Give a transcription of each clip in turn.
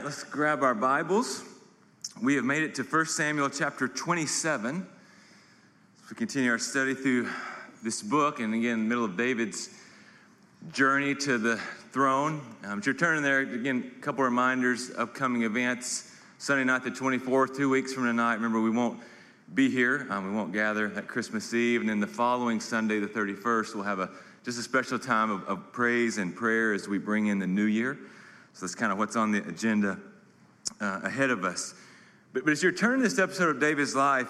Let's grab our Bibles. We have made it to 1 Samuel chapter 27. As we continue our study through this book, and again, in the middle of David's journey to the throne. As you're turning there, again, a couple reminders, upcoming events. Sunday night, the 24th, 2 weeks from tonight. Remember, we won't be here. We won't gather at Christmas Eve. And then the following Sunday, the 31st, we'll have just a special time of praise and prayer as we bring in the new year. So that's kind of what's on the agenda ahead of us. But as you're turning this episode of David's life,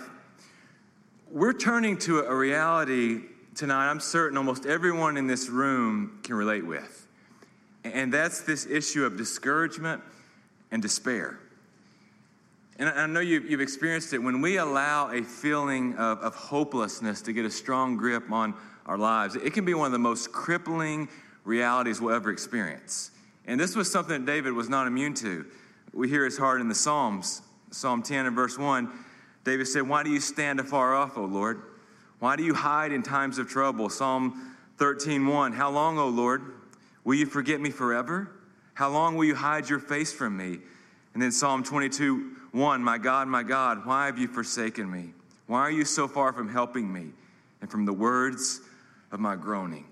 we're turning to a reality tonight I'm certain almost everyone in this room can relate with. And that's this issue of discouragement and despair. And I know you've experienced it. When we allow a feeling of hopelessness to get a strong grip on our lives, it can be one of the most crippling realities we'll ever experience. And this was something that David was not immune to. We hear his heart in the Psalms. Psalm 10 and verse 1, David said, "Why do you stand afar off, O Lord? Why do you hide in times of trouble?" Psalm 13:1, "How long, O Lord? Will you forget me forever? How long will you hide your face from me?" And then Psalm 22:1, my God, why have you forsaken me? Why are you so far from helping me and from the words of my groaning?"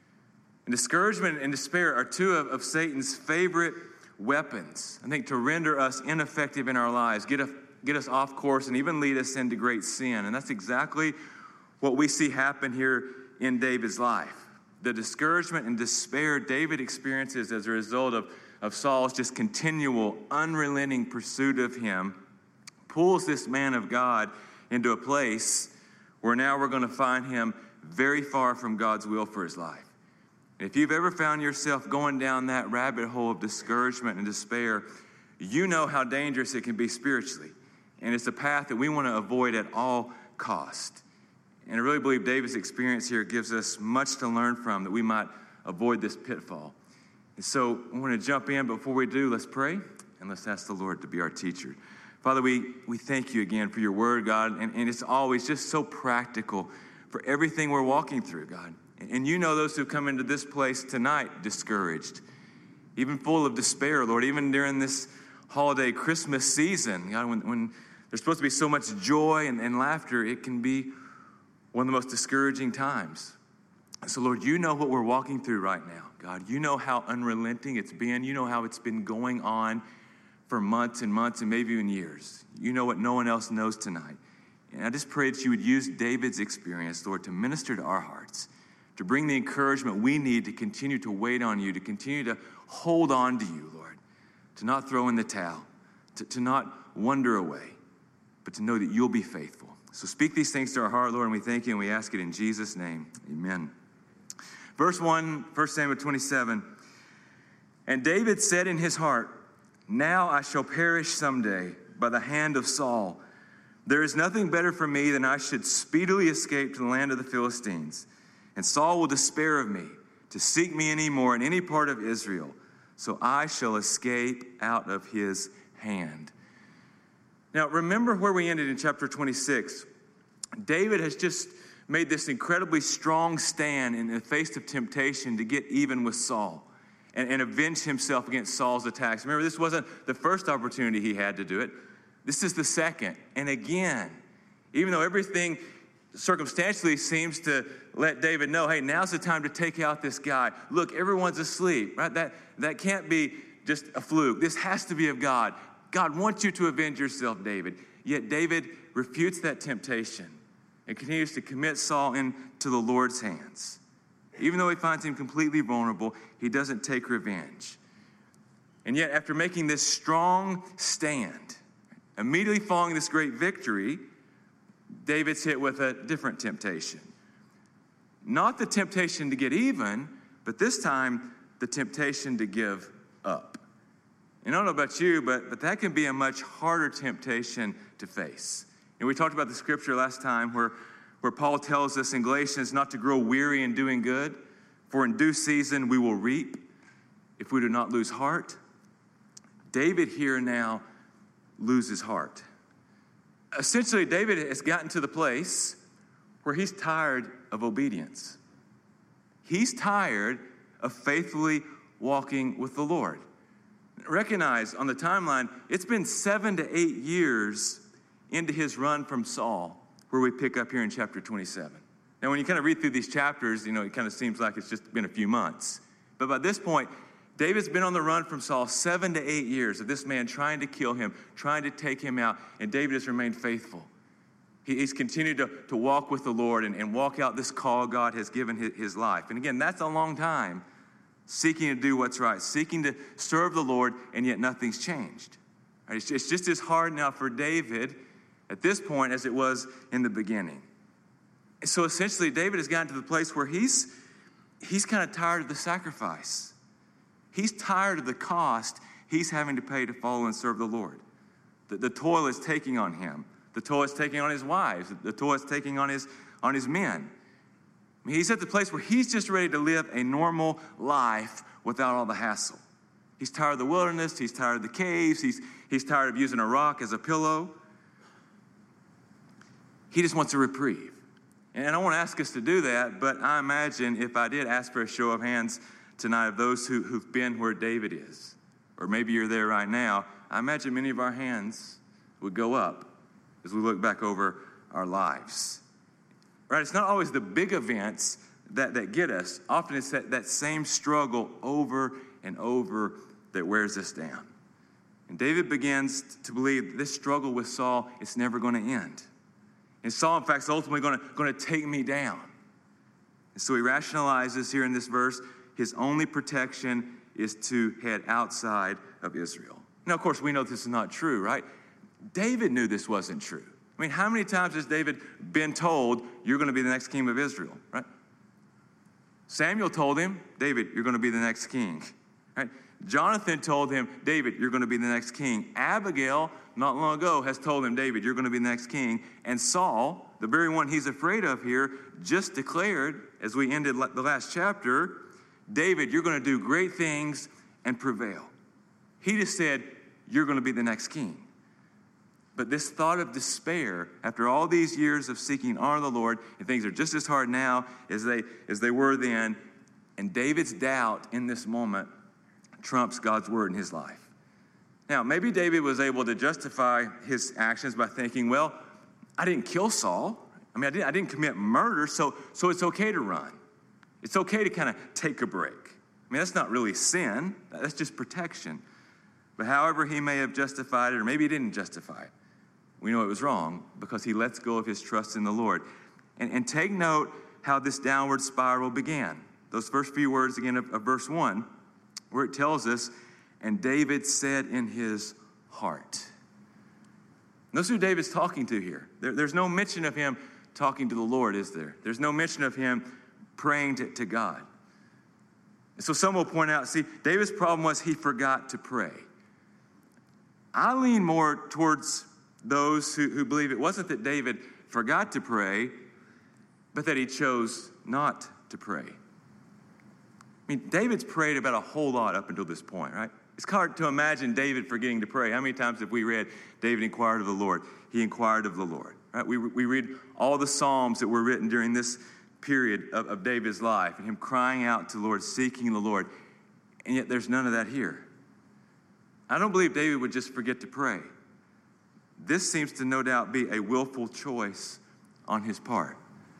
And discouragement and despair are two of Satan's favorite weapons, I think, to render us ineffective in our lives, get us off course, and even lead us into great sin. And that's exactly what we see happen here in David's life. The discouragement and despair David experiences as a result of Saul's just continual, unrelenting pursuit of him pulls this man of God into a place where now we're going to find him very far from God's will for his life. If you've ever found yourself going down that rabbit hole of discouragement and despair, you know how dangerous it can be spiritually. And it's a path that we want to avoid at all cost. And I really believe David's experience here gives us much to learn from, that we might avoid this pitfall. And so I want to jump in. Before we do, let's pray, and let's ask the Lord to be our teacher. Father, we thank you again for your word, God, and it's always just so practical for everything we're walking through, God. And you know those who come into this place tonight discouraged, even full of despair, Lord, even during this holiday Christmas season. God, when there's supposed to be so much joy and laughter, it can be one of the most discouraging times. So, Lord, you know what we're walking through right now, God. You know how unrelenting it's been. You know how it's been going on for months and months and maybe even years. You know what no one else knows tonight. And I just pray that you would use David's experience, Lord, to minister to our hearts, to bring the encouragement we need to continue to wait on you, to continue to hold on to you, Lord, to not throw in the towel, to not wander away, but to know that you'll be faithful. So speak these things to our heart, Lord, and we thank you and we ask it in Jesus' name. Amen. Verse 1, 1 Samuel 27, "And David said in his heart, 'Now I shall perish someday by the hand of Saul. There is nothing better for me than I should speedily escape to the land of the Philistines. And Saul will despair of me, to seek me any more in any part of Israel. So I shall escape out of his hand.'" Now, remember where we ended in chapter 26. David has just made this incredibly strong stand in the face of temptation to get even with Saul and avenge himself against Saul's attacks. Remember, this wasn't the first opportunity he had to do it. This is the second. And again, even though everything circumstantially seems to let David know, hey, now's the time to take out this guy. Look, everyone's asleep, right? That can't be just a fluke. This has to be of God. God wants you to avenge yourself, David. Yet David refutes that temptation and continues to commit Saul into the Lord's hands. Even though he finds him completely vulnerable, he doesn't take revenge. And yet, after making this strong stand, immediately following this great victory, David's hit with a different temptation. Not the temptation to get even, but this time the temptation to give up. And I don't know about you, but that can be a much harder temptation to face. And we talked about the scripture last time where Paul tells us in Galatians not to grow weary in doing good, for in due season we will reap if we do not lose heart. David here now loses heart. Essentially, David has gotten to the place where he's tired of obedience. He's tired of faithfully walking with the Lord. Recognize on the timeline, it's been 7 to 8 years into his run from Saul, where we pick up here in chapter 27. Now, when you kind of read through these chapters, it kind of seems like it's just been a few months. But by this point, David's been on the run from Saul 7 to 8 years of this man trying to kill him, trying to take him out, and David has remained faithful. He's continued to walk with the Lord and walk out this call God has given his life. And again, that's a long time, seeking to do what's right, seeking to serve the Lord, and yet nothing's changed. Right? It's just as hard now for David at this point as it was in the beginning. And so essentially, David has gotten to the place where he's kind of tired of the sacrifice. He's tired of the cost he's having to pay to follow and serve the Lord. The toil is taking on him. The toil is taking on his wives. The toil is taking on his men. I mean, he's at the place where he's just ready to live a normal life without all the hassle. He's tired of the wilderness. He's tired of the caves. He's tired of using a rock as a pillow. He just wants a reprieve. And I won't ask us to do that, but I imagine if I did ask for a show of hands tonight of those who've been where David is, or maybe you're there right now, I imagine many of our hands would go up as we look back over our lives. Right? It's not always the big events that get us. Often it's that same struggle over and over that wears us down. And David begins to believe this struggle with Saul is never going to end. And Saul, in fact, is ultimately going to take me down. And so he rationalizes here in this verse, his only protection is to head outside of Israel. Now, of course, we know this is not true, right? David knew this wasn't true. I mean, how many times has David been told, you're going to be the next king of Israel, right? Samuel told him, David, you're going to be the next king, right? Jonathan told him, David, you're going to be the next king. Abigail, not long ago, has told him, David, you're going to be the next king. And Saul, the very one he's afraid of here, just declared, as we ended the last chapter, David, you're going to do great things and prevail. He just said, you're going to be the next king. But this thought of despair, after all these years of seeking honor of the Lord, and things are just as hard now as they were then, and David's doubt in this moment trumps God's word in his life. Now, maybe David was able to justify his actions by thinking, well, I didn't kill Saul. I mean, I didn't commit murder, so it's okay to run. It's okay to kind of take a break. I mean, that's not really sin. That's just protection. But however he may have justified it, or maybe he didn't justify it, we know it was wrong because he lets go of his trust in the Lord. And take note how this downward spiral began. Those first few words again of verse 1, where it tells us, and David said in his heart. Notice who David's talking to here. There's no mention of him talking to the Lord, is there? There's no mention of him praying to God. And so some will point out, see, David's problem was he forgot to pray. I lean more towards those who believe it wasn't that David forgot to pray, but that he chose not to pray. I mean, David's prayed about a whole lot up until this point, right? It's hard to imagine David forgetting to pray. How many times have we read, David inquired of the Lord? He inquired of the Lord, right? We read all the Psalms that were written during this period of David's life, and him crying out to the Lord, seeking the Lord, and yet there's none of that here. I don't believe David would just forget to pray. This seems to no doubt be a willful choice on his part.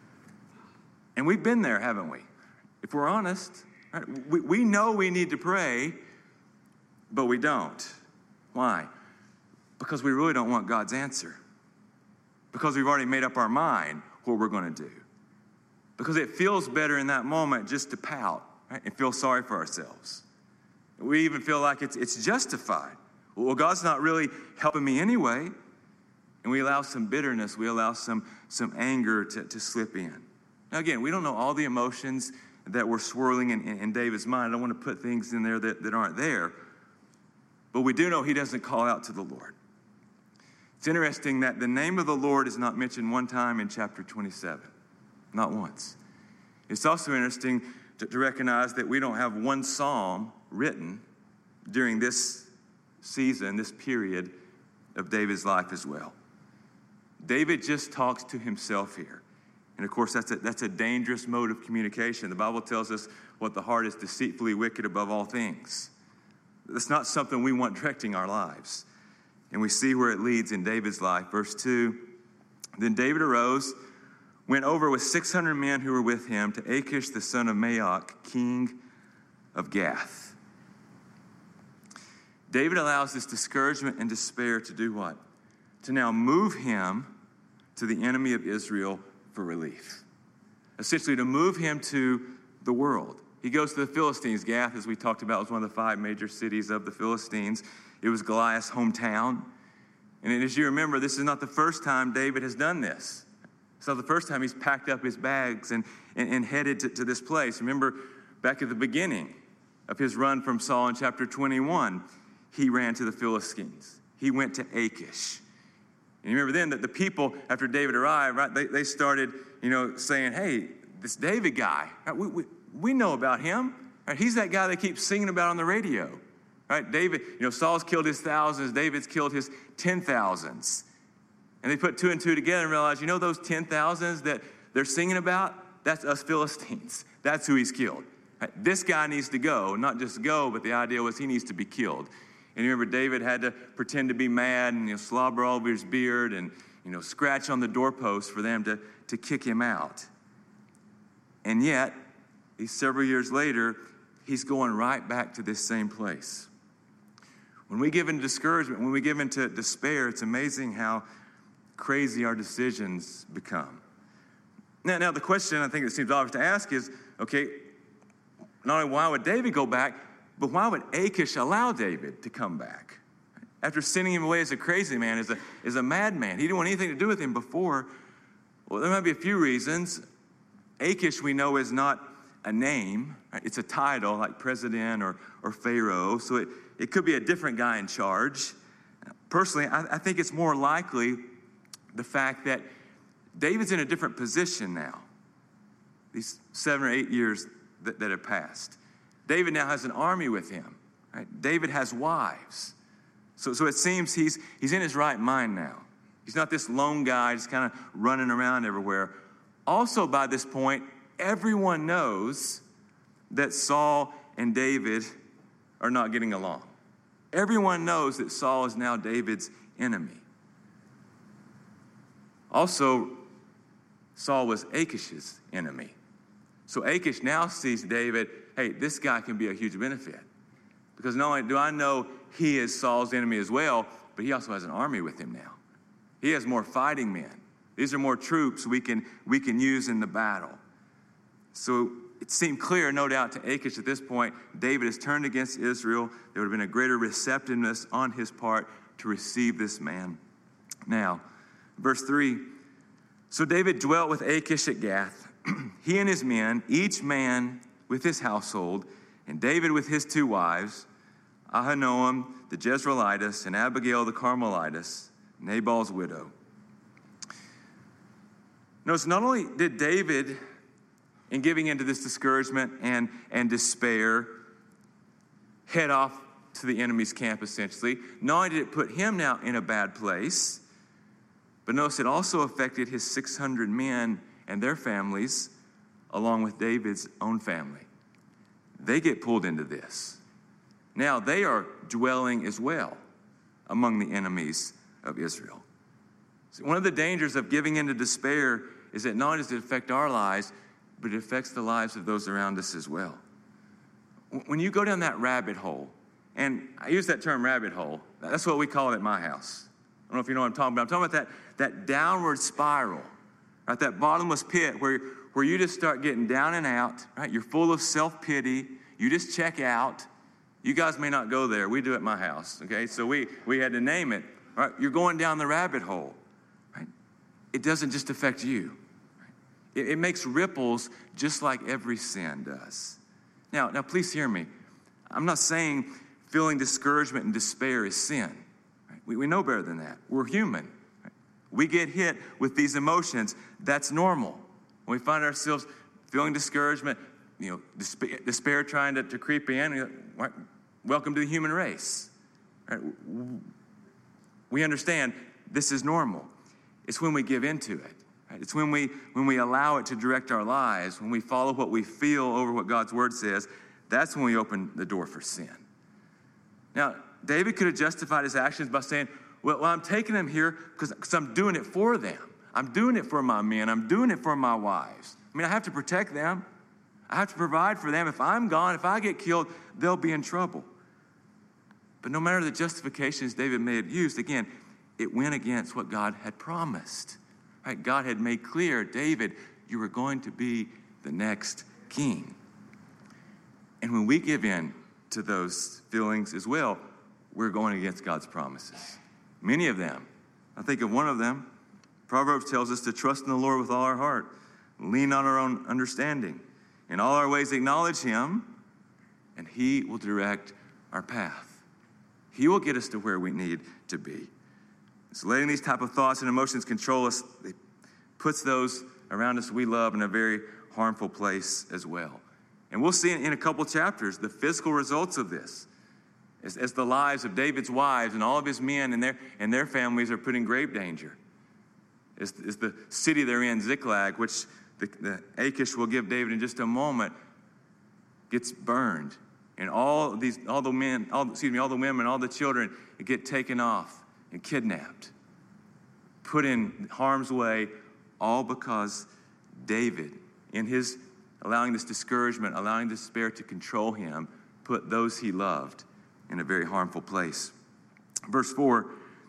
And we've been there, haven't we? If we're honest, right? We know we need to pray, but we don't. Why? Because we really don't want God's answer. Because we've already made up our mind what we're going to do. Because it feels better in that moment just to pout, right? And feel sorry for ourselves. We even feel like it's justified. Well, God's not really helping me anyway. And we allow some bitterness, we allow some anger to slip in. Now again, we don't know all the emotions that were swirling in David's mind. I don't want to put things in there that aren't there. But we do know he doesn't call out to the Lord. It's interesting that the name of the Lord is not mentioned one time in chapter 27. Not once. It's also interesting to recognize that we don't have one psalm written during this season, this period of David's life as well. David just talks to himself here. And of course, that's a dangerous mode of communication. The Bible tells us what the heart is deceitfully wicked above all things. That's not something we want directing our lives. And we see where it leads in David's life. Verse 2, then David arose, went over with 600 men who were with him to Achish the son of Maoch, king of Gath. David allows this discouragement and despair to do what? To now move him to the enemy of Israel for relief. Essentially to move him to the world. He goes to the Philistines. Gath, as we talked about, was one of the 5 major cities of the Philistines. It was Goliath's hometown. And as you remember, this is not the first time David has done this. It's not the first time he's packed up his bags and headed to this place. Remember, back at the beginning of his run from Saul in chapter 21, he ran to the Philistines. He went to Achish. And you remember then that the people, after David arrived, right, they started, saying, hey, this David guy, right, we know about him. Right? He's that guy they keep singing about on the radio. Right? David, Saul's killed his thousands, David's killed his 10,000s. And they put 2 and 2 together and realized, those 10,000s that they're singing about, that's us Philistines. That's who he's killed. Right? This guy needs to go, not just go, but the idea was he needs to be killed. And you remember David had to pretend to be mad and slobber all over his beard and scratch on the doorpost for them to kick him out. And yet, several years later, he's going right back to this same place. When we give into discouragement, when we give into despair, it's amazing how crazy our decisions become. Now the question I think that seems obvious to ask is, okay, not only why would David go back, but why would Achish allow David to come back? After sending him away as a crazy man, as a madman. He didn't want anything to do with him before. Well, there might be a few reasons. Achish, we know, is not a name. Right? It's a title like president or Pharaoh. So it could be a different guy in charge. Personally, I think it's more likely the fact that David's in a different position now. These 7 or 8 years that have passed. David now has an army with him. Right? David has wives. So it seems he's in his right mind now. He's not this lone guy just kind of running around everywhere. Also, by this point, everyone knows that Saul and David are not getting along. Everyone knows that Saul is now David's enemy. Also, Saul was Achish's enemy. So Achish now sees David, hey, this guy can be a huge benefit. Because not only do I know he is Saul's enemy as well, but he also has an army with him now. He has more fighting men. These are more troops we can use in the battle. So it seemed clear, no doubt, to Achish at this point, David has turned against Israel. There would have been a greater receptiveness on his part to receive this man. Now, verse 3, so David dwelt with Achish at Gath, he and his men, each man with his household, and David with his 2 wives, Ahinoam the Jezreelitess and Abigail the Carmelitess, Nabal's widow. Notice, not only did David, in giving into this discouragement and despair, head off to the enemy's camp, essentially, not only did it put him now in a bad place, but notice it also affected his 600 men and their families, along with David's own family. They get pulled into this. Now they are dwelling as well among the enemies of Israel. So one of the dangers of giving into despair is that not only does it affect our lives, but it affects the lives of those around us as well. When you go down that rabbit hole, and I use that term rabbit hole, that's what we call it at my house. I don't know if you know what I'm talking about. I'm talking about that downward spiral, right? That bottomless pit where you just start getting down and out, right? You're full of self-pity. You just check out. You guys may not go there. We do at my house, okay? So we had to name it, right? You're going down the rabbit hole, right? It doesn't just affect you. Right? It makes ripples just like every sin does. Now, please hear me. I'm not saying feeling discouragement and despair is sin. Right? We know better than that. We're human. Right? We get hit with these emotions. That's normal. When we find ourselves feeling discouragement, despair trying to creep in, welcome to the human race. Right? We understand this is normal. It's when we give into it. Right? It's when we allow it to direct our lives, when we follow what we feel over what God's word says, that's when we open the door for sin. Now, David could have justified his actions by saying, well, I'm taking them here because I'm doing it for them. I'm doing it for my men. I'm doing it for my wives. I mean, I have to protect them. I have to provide for them. If I'm gone, if I get killed, they'll be in trouble. But no matter the justifications David may have used, again, it went against what God had promised. Right? God had made clear, David, you were going to be the next king. And when we give in to those feelings as well, we're going against God's promises. Many of them. I think of one of them. Proverbs tells us to trust in the Lord with all our heart, lean on our own understanding. In all our ways acknowledge him, and he will direct our path. He will get us to where we need to be. So letting these type of thoughts and emotions control us, it puts those around us we love in a very harmful place as well. And we'll see in a couple chapters the physical results of this. As the lives of David's wives and all of his men and their families are put in grave danger. As the city they're in, Ziklag, which the Achish will give David in just a moment, gets burned. And all the women, all the children get taken off and kidnapped, put in harm's way, all because David, in his allowing this discouragement, allowing despair to control him, put those he loved in a very harmful place. Verse 4,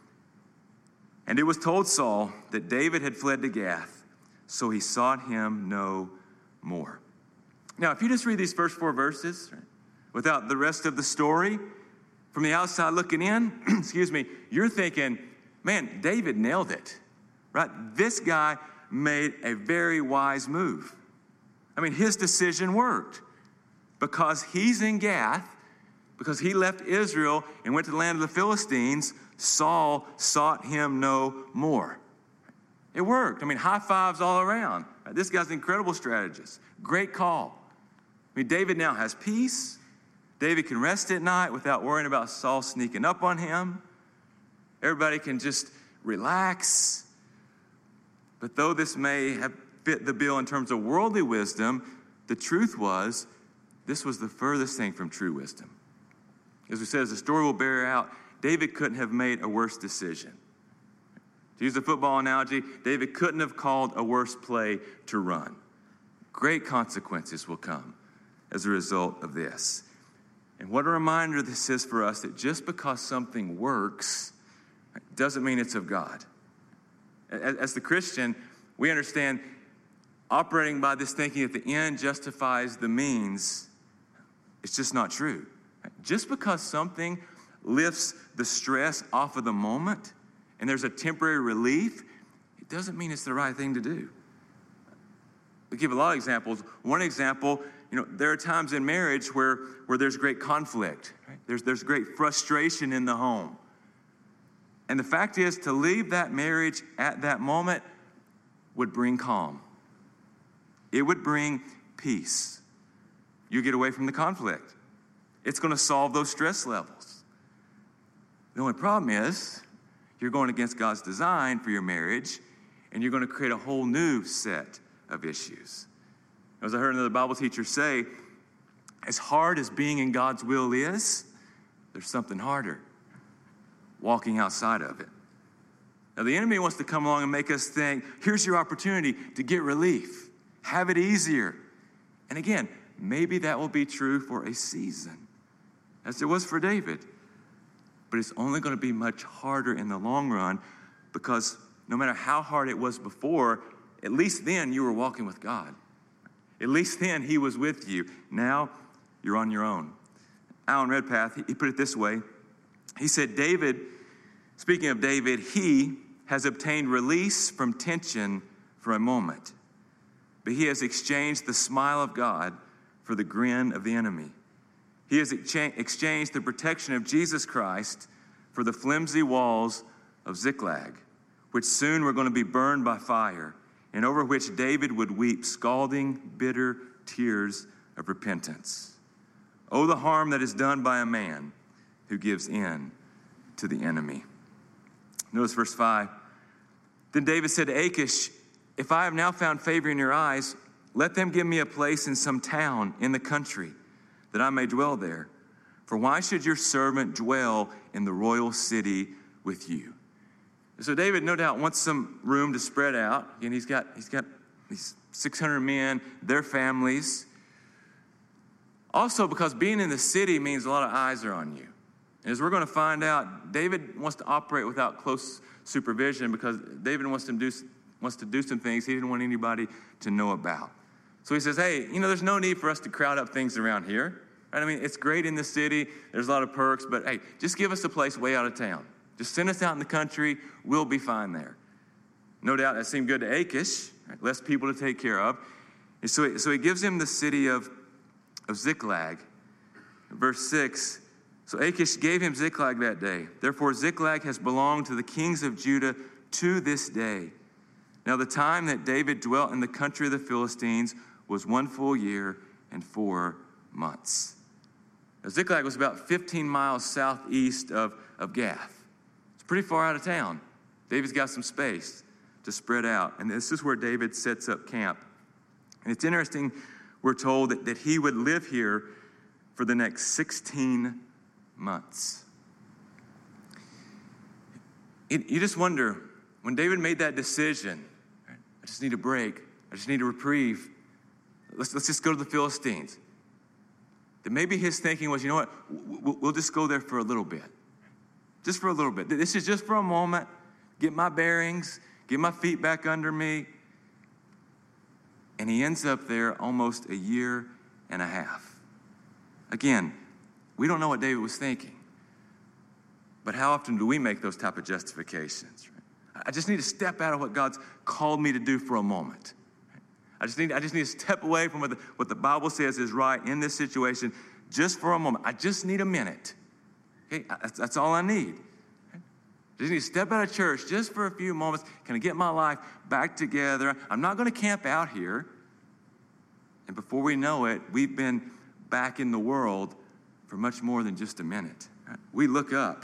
and it was told Saul that David had fled to Gath, so he sought him no more. Now, if you just read these first 4 verses, right, without the rest of the story, from the outside looking in, you're thinking, man, David nailed it, right? This guy made a very wise move. I mean, his decision worked because he's in Gath, because he left Israel and went to the land of the Philistines. Saul sought him no more. It worked. I mean, high fives all around. This guy's an incredible strategist. Great call. I mean, David now has peace. David can rest at night without worrying about Saul sneaking up on him. Everybody can just relax. But though this may have fit the bill in terms of worldly wisdom, the truth was, this was the furthest thing from true wisdom. As we said, as the story will bear out, David couldn't have made a worse decision. To use a football analogy, David couldn't have called a worse play to run. Great consequences will come as a result of this. And what a reminder this is for us that just because something works doesn't mean it's of God. As the Christian, we understand operating by this thinking that the end justifies the means, it's just not true. Just because something lifts the stress off of the moment and there's a temporary relief, it doesn't mean it's the right thing to do. We give a lot of examples. One example, there are times in marriage where there's great conflict. Right? There's great frustration in the home. And the fact is, to leave that marriage at that moment would bring calm. It would bring peace. You get away from the conflict. It's going to solve those stress levels. The only problem is you're going against God's design for your marriage, and you're going to create a whole new set of issues. As I heard another Bible teacher say, as hard as being in God's will is, there's something harder, walking outside of it. Now, the enemy wants to come along and make us think, here's your opportunity to get relief, have it easier. And again, maybe that will be true for a season, as it was for David. But it's only going to be much harder in the long run, because no matter how hard it was before, at least then you were walking with God. At least then he was with you. Now you're on your own. Alan Redpath, he put it this way. He said, David, speaking of David, he has obtained release from tension for a moment, but he has exchanged the smile of God for the grin of the enemy. He has exchanged the protection of Jesus Christ for the flimsy walls of Ziklag, which soon were going to be burned by fire, and over which David would weep scalding, bitter tears of repentance. Oh, the harm that is done by a man who gives in to the enemy. Notice verse 5. Then David said to Achish, if I have now found favor in your eyes, let them give me a place in some town in the country, that I may dwell there. For why should your servant dwell in the royal city with you? So David, no doubt, wants some room to spread out. And he's got these 600 men, their families. Also, because being in the city means a lot of eyes are on you. And as we're going to find out, David wants to operate without close supervision because David wants to do some things he didn't want anybody to know about. So he says, hey, there's no need for us to crowd up things around here. Right? I mean, it's great in the city. There's a lot of perks. But, hey, just give us a place way out of town. Just send us out in the country. We'll be fine there. No doubt that seemed good to Achish. Right? Less people to take care of. And so he gives him the city of Ziklag. Verse 6, so Achish gave him Ziklag that day. Therefore Ziklag has belonged to the kings of Judah to this day. Now the time that David dwelt in the country of the Philistines was 1 full year and 4 months. Now Ziklag was about 15 miles southeast of Gath. It's pretty far out of town. David's got some space to spread out. And this is where David sets up camp. And it's interesting, we're told that he would live here for the next 16 months. You just wonder, when David made that decision, right, I just need a break, I just need a reprieve, let's just go to the Philistines. That maybe his thinking was, you know what, we'll just go there for a little bit. Just for a little bit. This is just for a moment, get my bearings, get my feet back under me. And he ends up there almost a year and a half. Again, we don't know what David was thinking. But how often do we make those type of justifications? Right? I just need to step out of what God's called me to do for a moment. Right? I just need to step away from what the Bible says is right in this situation just for a moment. I just need a minute. Okay? That's all I need. Right? I just need to step out of church just for a few moments. Can I get my life back together? I'm not going to camp out here. And before we know it, we've been back in the world for much more than just a minute. Right? We look up,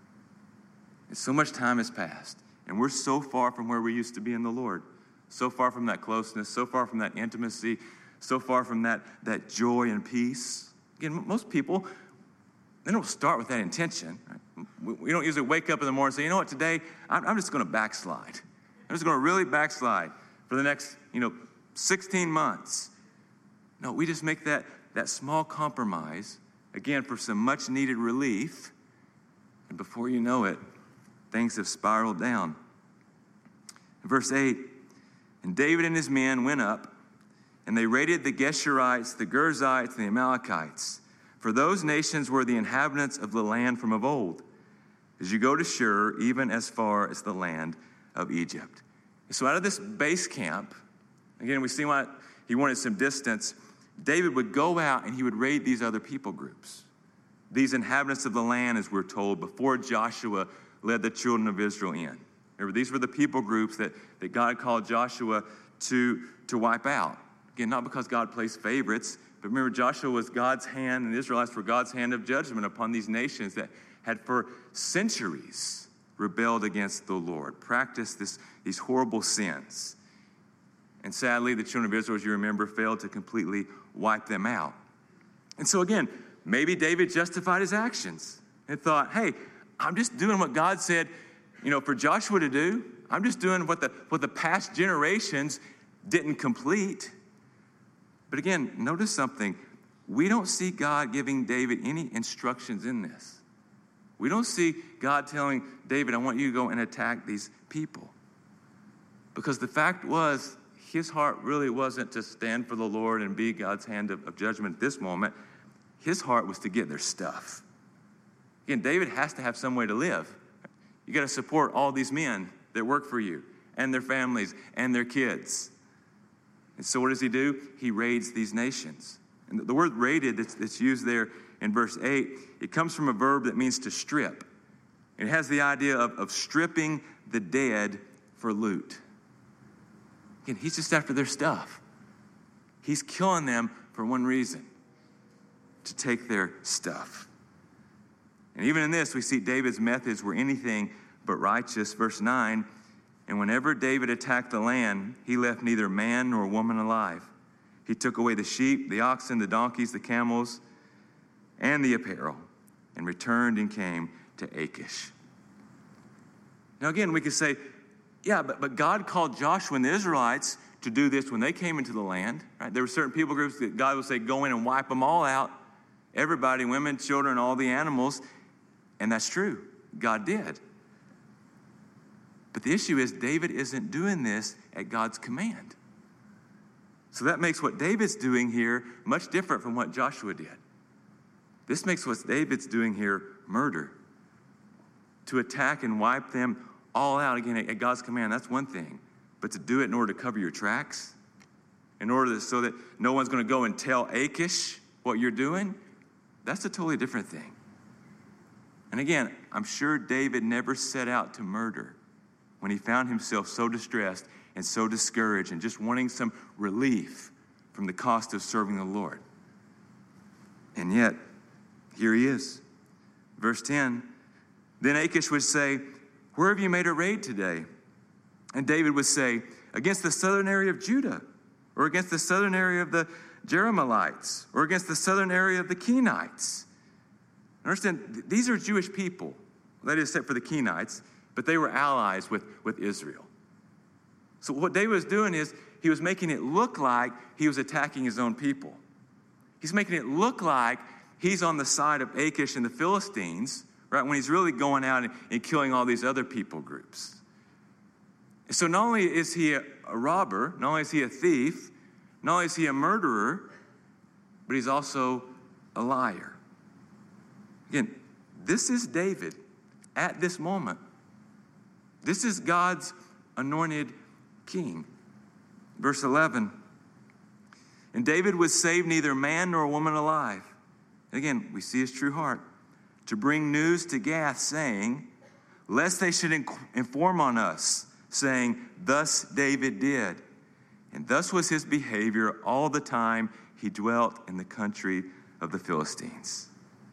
and so much time has passed, and we're so far from where we used to be in the Lord, so far from that closeness, so far from that intimacy, so far from that joy and peace. Again, most people, they don't start with that intention. Right? We don't usually wake up in the morning and say, you know what, today I'm just going to backslide. I'm just going to really backslide for the next 16 months. No, we just make that small compromise, again, for some much-needed relief. And before you know it, things have spiraled down. Verse 8, and David and his men went up, and they raided the Geshurites, the Girzites, and the Amalekites. For those nations were the inhabitants of the land from of old, as you go to Shur, even as far as the land of Egypt. So out of this base camp, again, we see why he wanted some distance. David would go out and he would raid these other people groups. These inhabitants of the land, as we're told, before Joshua led the children of Israel in. Remember, these were the people groups that God called Joshua to wipe out. Again, not because God placed favorites, but remember, Joshua was God's hand, and the Israelites were God's hand of judgment upon these nations that had for centuries rebelled against the Lord, practiced these horrible sins. And sadly, the children of Israel, as you remember, failed to completely wipe them out. And so again, maybe David justified his actions and thought, hey, I'm just doing what God said, for Joshua to do. I'm just doing what the past generations didn't complete. But again, notice something. We don't see God giving David any instructions in this. We don't see God telling David, I want you to go and attack these people. Because the fact was, his heart really wasn't to stand for the Lord and be God's hand of judgment at this moment. His heart was to get their stuff. Again, David has to have some way to live. You got to support all these men that work for you and their families and their kids. And so what does he do? He raids these nations. And the word raided that's used there in verse 8, it comes from a verb that means to strip. It has the idea of stripping the dead for loot. Again, he's just after their stuff. He's killing them for one reason, to take their stuff. And even in this, we see David's methods were anything but righteous. Verse 9, and whenever David attacked the land, he left neither man nor woman alive. He took away the sheep, the oxen, the donkeys, the camels, and the apparel. and returned and came to Achish. Now again, we could say, yeah, but God called Joshua and the Israelites to do this when they came into the land. Right? There were certain people groups that God would say, go in and wipe them all out. Everybody, women, children, all the animals. And that's true. God did. But the issue is David isn't doing this at God's command. So that makes what David's doing here much different from what Joshua did. This makes what David's doing here murder. To attack and wipe them all out again at God's command, that's one thing. But to do it in order to cover your tracks, so that no one's going to go and tell Achish what you're doing, that's a totally different thing. And again, I'm sure David never set out to murder when he found himself so distressed and so discouraged and just wanting some relief from the cost of serving the Lord. And yet, here he is. Verse 10, then Achish would say, where have you made a raid today? And David would say, against the southern area of Judah, or against the southern area of the Jerahmeelites, or against the southern area of the Kenites. Understand, these are Jewish people, that is, except for the Kenites, but they were allies with Israel. So what David was doing is he was making it look like he was attacking his own people. He's making it look like he's on the side of Achish and the Philistines, right, when he's really going out and killing all these other people groups. So not only is he a robber, not only is he a thief, not only is he a murderer, but he's also a liar. Again, this is David at this moment. This is God's anointed king. Verse 11, and David would save neither man nor woman alive. Again, we see his true heart. To bring news to Gath, saying, lest they should inform on us, saying, thus David did. And thus was his behavior all the time he dwelt in the country of the Philistines.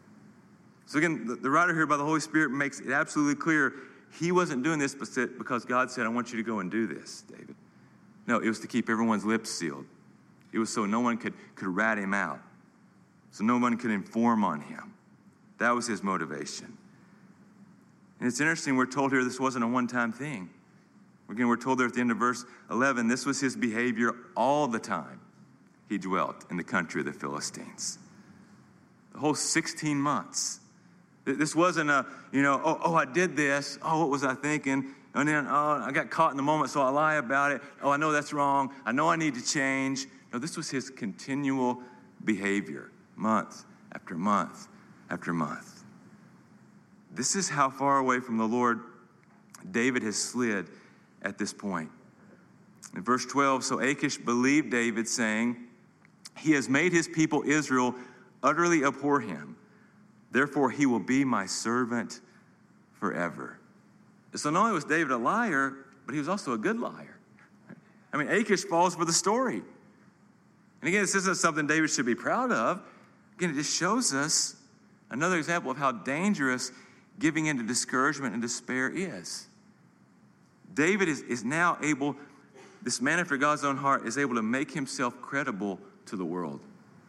So again, the writer here by the Holy Spirit makes it absolutely clear he wasn't doing this because God said, I want you to go and do this, David. No, it was to keep everyone's lips sealed. It was so no one could rat him out. So no one could inform on him. That was his motivation. And it's interesting, we're told here this wasn't a one-time thing. Again, we're told there at the end of verse 11, this was his behavior all the time he dwelt in the country of the Philistines. The whole 16 months. This wasn't a, I did this. Oh, what was I thinking? And then, I got caught in the moment, so I lie about it. Oh, I know that's wrong. I know I need to change. No, this was his continual behavior, month after month after month. This is how far away from the Lord David has slid at this point. In verse 12, so Achish believed David, saying, he has made his people Israel utterly abhor him. Therefore, he will be my servant forever. So not only was David a liar, but he was also a good liar. I mean, Achish falls for the story. And again, this isn't something David should be proud of. Again, it just shows us another example of how dangerous giving into discouragement and despair is. David is now able, this man after God's own heart, is able to make himself credible to the world.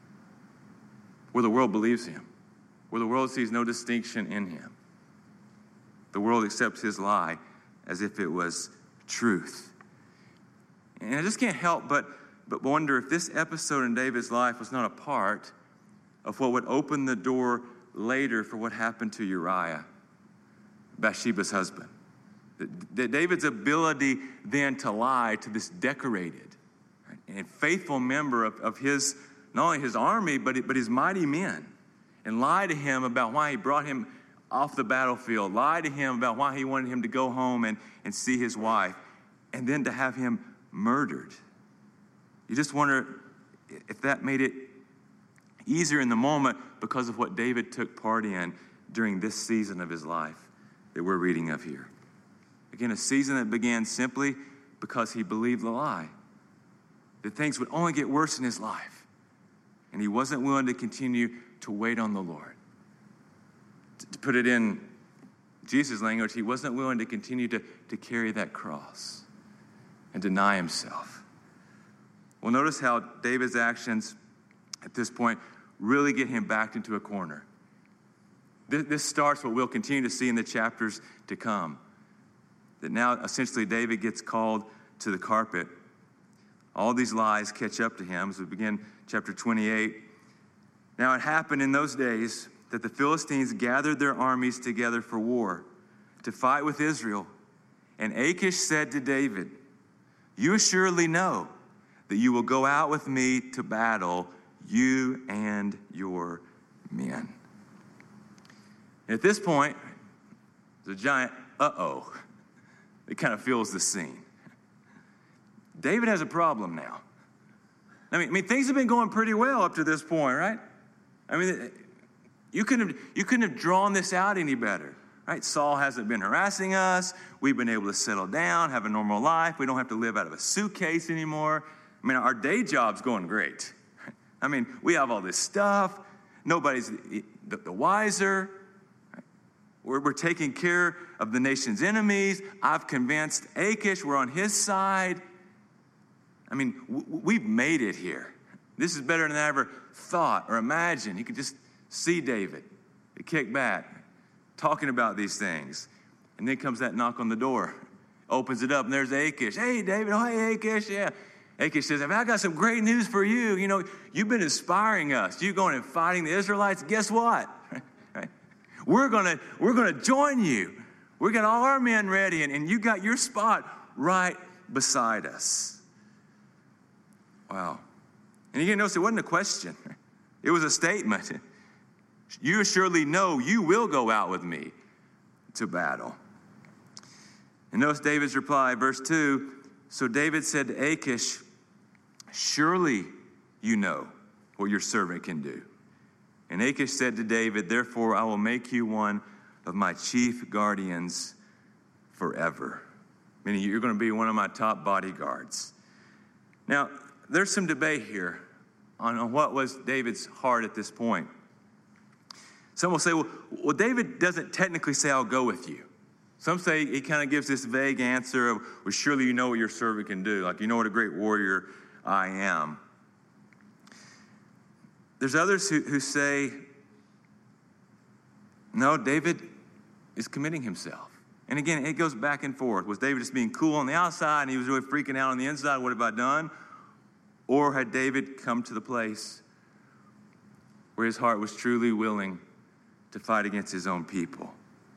Where the world believes him. Where the world sees no distinction in him. The world accepts his lie as if it was truth. And I just can't help but wonder if this episode in David's life was not a part of what would open the door later for what happened to Uriah, Bathsheba's husband. That David's ability then to lie to this decorated and faithful member of his, not only his army, but his mighty men, and lie to him about why he brought him off the battlefield, lie to him about why he wanted him to go home and see his wife, and then to have him murdered. You just wonder if that made it easier in the moment because of what David took part in during this season of his life that we're reading of here. Again, a season that began simply because he believed the lie, that things would only get worse in his life, and he wasn't willing to continue to wait on the Lord. To put it in Jesus' language, he wasn't willing to continue to carry that cross and deny himself. Well, notice how David's actions at this point really get him backed into a corner. This starts what we'll continue to see in the chapters to come. That now, essentially, David gets called to the carpet. All these lies catch up to him as we begin chapter 28. Now, it happened in those days that the Philistines gathered their armies together for war to fight with Israel. And Achish said to David, "You assuredly know that you will go out with me to battle, you and your men." And at this point, there's a giant uh-oh that kind of fills the scene. David has a problem now. I mean, things have been going pretty well up to this point, right? I mean, you couldn't have drawn this out any better, right? Saul hasn't been harassing us. We've been able to settle down, have a normal life. We don't have to live out of a suitcase anymore. I mean, our day job's going great. I mean, we have all this stuff. Nobody's the wiser. We're taking care of the nation's enemies. I've convinced Achish we're on his side. I mean, we've made it here. This is better than I ever thought or imagined. You could just see David, kick back, talking about these things. And then comes that knock on the door. Opens it up, and there's Achish. "Hey, David." "Oh, hey, Achish." "Yeah." Achish says, "I got some great news for you. You know, you've been inspiring us. You going and fighting the Israelites. Guess what? We're gonna join you. We got all our men ready, and you got your spot right beside us." Wow. And you notice it wasn't a question. It was a statement. "You surely know you will go out with me to battle." And notice David's reply, verse 2. So David said to Achish, "Surely you know what your servant can do." And Achish said to David, "Therefore I will make you one of my chief guardians forever." Meaning you're going to be one of my top bodyguards. Now, there's some debate here on what was David's heart at this point. Some will say, well, David doesn't technically say, "I'll go with you." Some say he kind of gives this vague answer of, "Well, surely you know what your servant can do." Like, "You know what a great warrior I am." There's others who say, no, David is committing himself. And again, it goes back and forth. Was David just being cool on the outside and he was really freaking out on the inside? What have I done? Or had David come to the place where his heart was truly willing to fight against his own people?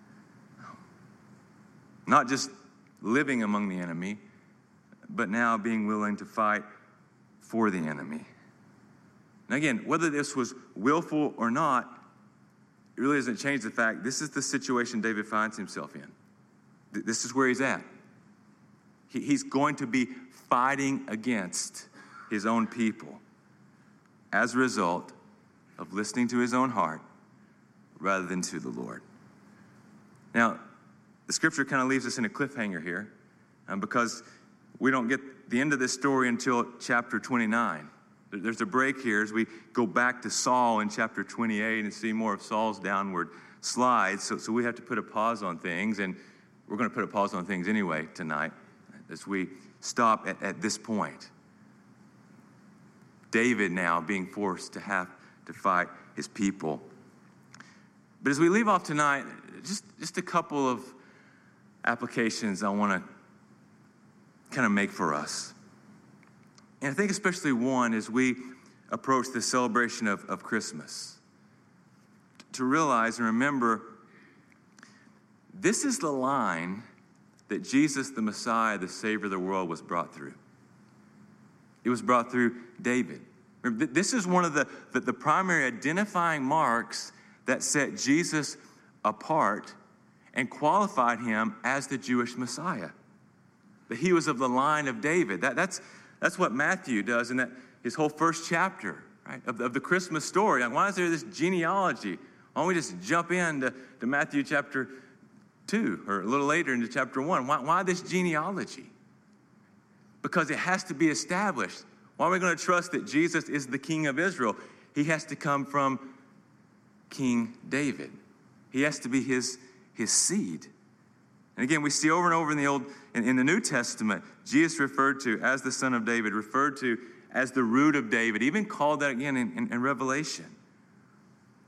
Not just living among the enemy, but now being willing to fight for the enemy. And again, whether this was willful or not, it really doesn't change the fact this is the situation David finds himself in. This is where he's at. He's going to be fighting against his own people as a result of listening to his own heart rather than to the Lord. Now, the scripture kind of leaves us in a cliffhanger here because we don't get the end of this story until chapter 29. There's a break here as we go back to Saul in chapter 28 and see more of Saul's downward slides. So we have to put a pause on things, and we're going to put a pause on things anyway tonight as we stop at this point. David now being forced to have to fight his people. But as we leave off tonight, just a couple of applications I want to kind of make for us. And I think especially one as we approach the celebration of Christmas. To realize and remember, this is the line that Jesus, the Messiah, the Savior of the world, was brought through. It was brought through David. This is one of the primary identifying marks that set Jesus apart and qualified him as the Jewish Messiah. That he was of the line of David. That's what Matthew does in his whole first chapter, right, of the Christmas story. Like, why is there this genealogy? Why don't we just jump into Matthew chapter 2 or a little later into chapter 1? Why this genealogy? Because it has to be established. Why are we going to trust that Jesus is the King of Israel? He has to come from King David. He has to be his seed. And again, we see over and over in the New Testament, Jesus referred to as the Son of David, referred to as the root of David, even called that again in Revelation.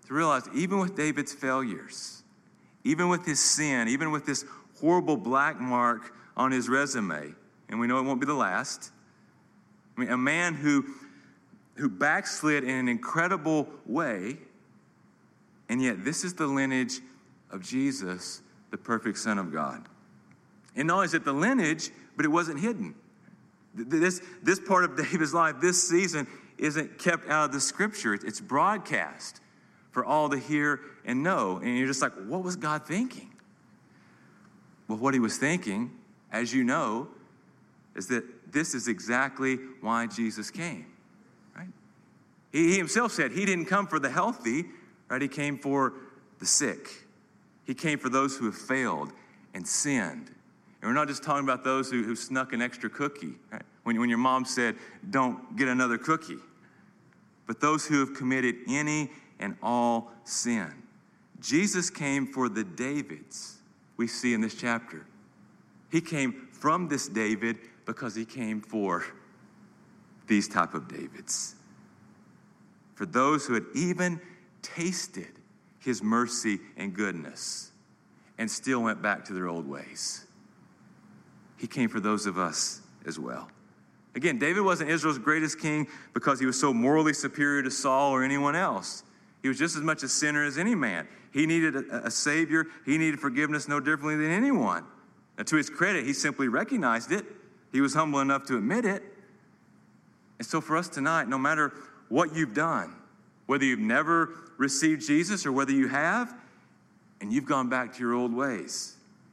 to realize even with David's failures, even with his sin, even with this horrible black mark on his resume, and we know it won't be the last, I mean, a man who backslid in an incredible way, and yet this is the lineage of Jesus, the perfect Son of God. And not only is it the lineage, but it wasn't hidden. This part of David's life, this season, isn't kept out of the Scripture. It's broadcast for all to hear and know. And you're just like, what was God thinking? Well, what he was thinking, as you know, is that this is exactly why Jesus came, right? He himself said he didn't come for the healthy, right? He came for the sick. He came for those who have failed and sinned. And we're not just talking about those who snuck an extra cookie, right? When your mom said, don't get another cookie. But those who have committed any and all sin. Jesus came for the Davids we see in this chapter. He came from this David because he came for these type of Davids. For those who had even tasted his mercy and goodness and still went back to their old ways. He came for those of us as well. Again, David wasn't Israel's greatest king because he was so morally superior to Saul or anyone else. He was just as much a sinner as any man. He needed a savior. He needed forgiveness no differently than anyone. Now, to his credit, he simply recognized it. He was humble enough to admit it. And so for us tonight, no matter what you've done, whether you've never received Jesus or whether you have, and you've gone back to your old ways,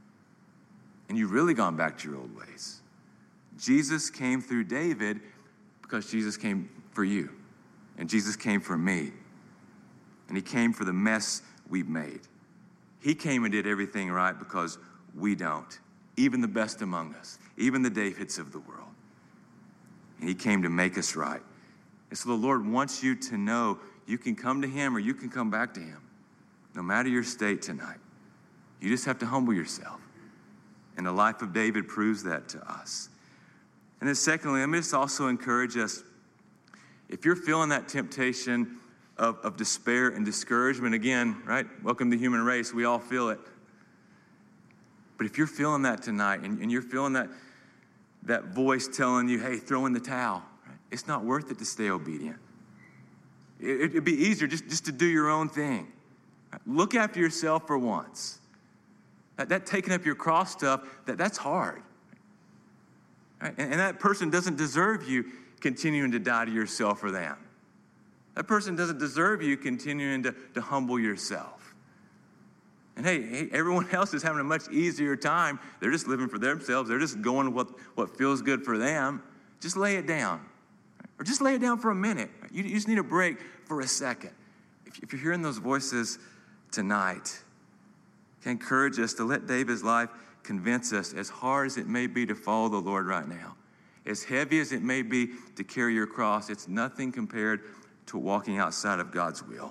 and you've really gone back to your old ways, Jesus came through David because Jesus came for you, and Jesus came for me, and he came for the mess we've made. He came and did everything right because we don't, even the best among us, even the Davids of the world. And he came to make us right. And so the Lord wants you to know you can come to him or you can come back to him, no matter your state tonight. You just have to humble yourself. And the life of David proves that to us. And then secondly, let me just also encourage us, if you're feeling that temptation of despair and discouragement, again, right? Welcome to the human race. We all feel it. But if you're feeling that tonight and you're feeling that voice telling you, hey, throw in the towel, right? It's not worth it to stay obedient. It'd be easier just to do your own thing. Right? Look after yourself for once. That taking up your cross stuff, that's hard. Right? And that person doesn't deserve you continuing to die to yourself for them. That person doesn't deserve you continuing to humble yourself. And hey, everyone else is having a much easier time. They're just living for themselves. They're just going what feels good for them. Just lay it down. Or just lay it down for a minute. You just need a break for a second. If you're hearing those voices tonight, I encourage us to let David's life convince us, as hard as it may be to follow the Lord right now, as heavy as it may be to carry your cross, it's nothing compared to walking outside of God's will.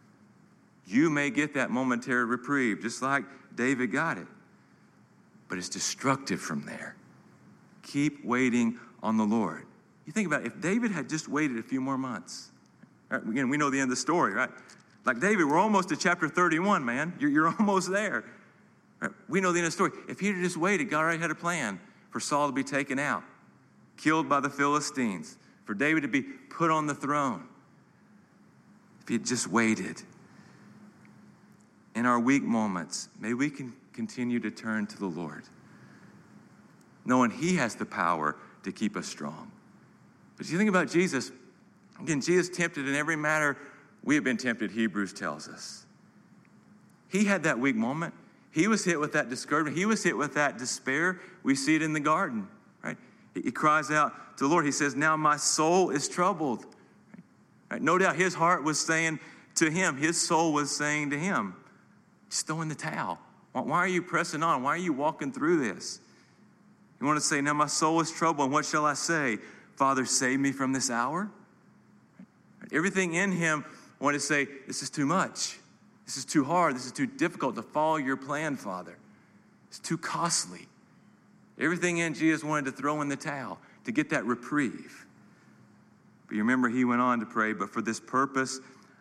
You may get that momentary reprieve, just like David got it, but it's destructive from there. Keep waiting on the Lord. You think about it, if David had just waited a few more months, right, again, we know the end of the story, right? Like David, we're almost to chapter 31, man. You're almost there. Right? We know the end of the story. If he had just waited, God already had a plan for Saul to be taken out, killed by the Philistines, for David to be put on the throne. If he had just waited. In our weak moments, may we can continue to turn to the Lord, knowing he has the power to keep us strong. But if you think about Jesus, again, Jesus tempted in every matter we have been tempted, Hebrews tells us. He had that weak moment. He was hit with that discouragement. He was hit with that despair. We see it in the garden, right? He cries out to the Lord. He says, now my soul is troubled. Right? No doubt his heart was saying to him, his soul was saying to him, just throw in the towel. Why are you pressing on? Why are you walking through this? You want to say, now my soul is troubled, and what shall I say? Father, save me from this hour? Right? Everything in him wanted to say, this is too much. This is too hard. This is too difficult to follow your plan, Father. It's too costly. Everything in Jesus wanted to throw in the towel to get that reprieve. But you remember he went on to pray, but for this purpose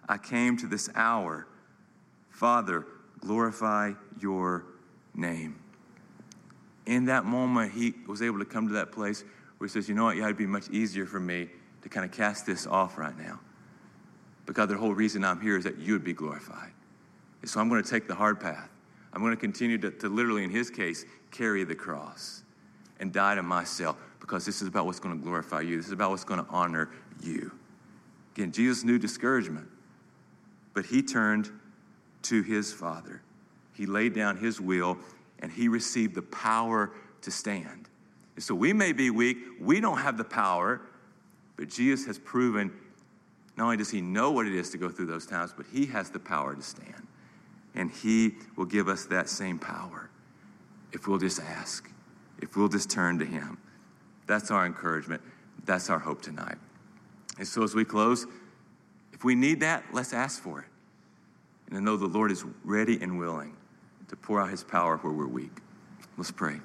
I came to this hour. Father, glorify your name. In that moment, he was able to come to that place where he says, you know what, yeah, it'd be much easier for me to kind of cast this off right now. Because the whole reason I'm here is that you would be glorified. And so I'm going to take the hard path. I'm going to continue to literally, in his case, carry the cross and die to myself, because this is about what's going to glorify you. This is about what's going to honor you. Again, Jesus knew discouragement, but he turned to his Father. He laid down his will, and he received the power to stand. And so we may be weak. We don't have the power, but Jesus has proven not only does he know what it is to go through those times, but he has the power to stand. And he will give us that same power if we'll just ask, if we'll just turn to him. That's our encouragement. That's our hope tonight. And so as we close, if we need that, let's ask for it. And I know the Lord is ready and willing to pour out his power where we're weak. Let's pray.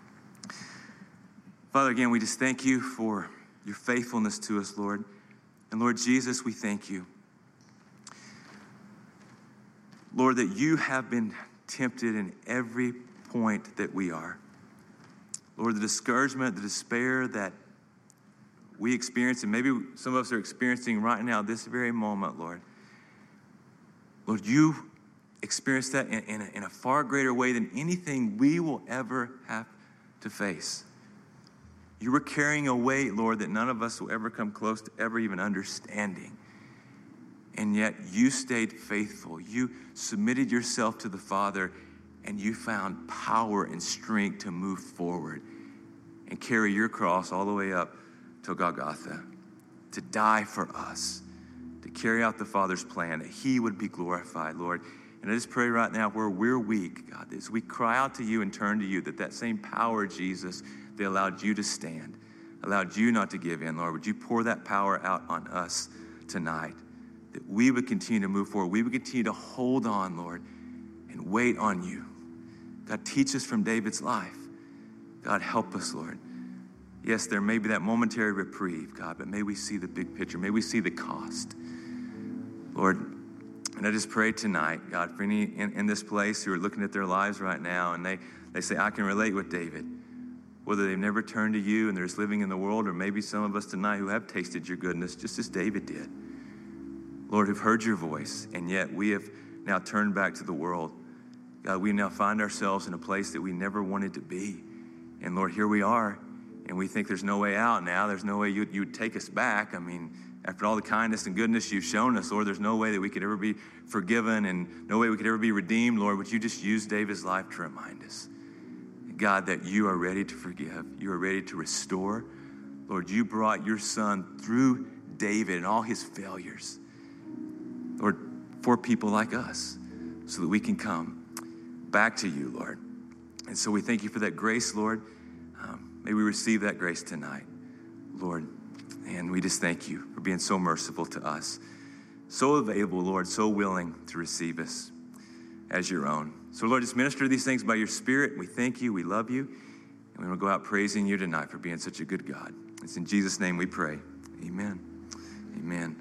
Father, again, we just thank you for your faithfulness to us, Lord. And Lord Jesus, we thank you, Lord, that you have been tempted in every point that we are. Lord, the discouragement, the despair that we experience, and maybe some of us are experiencing right now, this very moment, Lord. Lord, you experienced that in a far greater way than anything we will ever have to face. You were carrying a weight, Lord, that none of us will ever come close to ever even understanding. And yet you stayed faithful. You submitted yourself to the Father, and you found power and strength to move forward and carry your cross all the way up to Golgotha, to die for us, to carry out the Father's plan, that he would be glorified, Lord. And I just pray right now where we're weak, God, as we cry out to you and turn to you, that same power, Jesus, that allowed you to stand, allowed you not to give in, Lord. Would you pour that power out on us tonight, that we would continue to move forward. We would continue to hold on, Lord, and wait on you. God, teach us from David's life. God, help us, Lord. Yes, there may be that momentary reprieve, God, but may we see the big picture. May we see the cost, Lord. And I just pray tonight, God, for any in this place who are looking at their lives right now, and they say, I can relate with David. Whether they've never turned to you and they're just living in the world, or maybe some of us tonight who have tasted your goodness, just as David did. Lord, who've heard your voice, and yet we have now turned back to the world. God, we now find ourselves in a place that we never wanted to be. And Lord, here we are, and we think there's no way out now. There's no way you'd take us back. I mean, after all the kindness and goodness you've shown us, Lord, there's no way that we could ever be forgiven and no way we could ever be redeemed. Lord, would you just use David's life to remind us, God, that you are ready to forgive. You are ready to restore. Lord, you brought your son through David and all his failures, Lord, for people like us, so that we can come back to you, Lord. And so we thank you for that grace, Lord. May we receive that grace tonight, Lord. And we just thank you for being so merciful to us, so available, Lord, so willing to receive us as your own. So, Lord, just minister these things by your Spirit. We thank you. We love you. And we want to go out praising you tonight for being such a good God. It's in Jesus' name we pray. Amen. Amen.